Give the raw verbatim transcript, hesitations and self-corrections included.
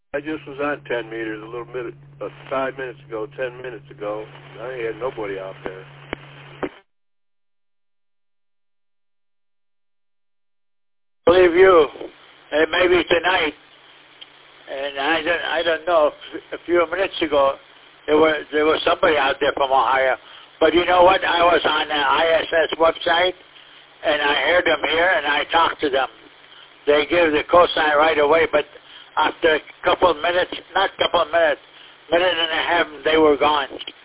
I just was on ten meters a little minute, uh, five minutes ago, ten minutes ago. I ain't had nobody out there. I believe you. And maybe tonight. And I don't, I don't know. A few minutes ago, there were there was somebody out there from Ohio. But you know what? I was on the I S S website, and I heard them here, and I talked to them. They give the cosign right away, but after a couple of minutes, not a couple of minutes, minute and a half, they were gone.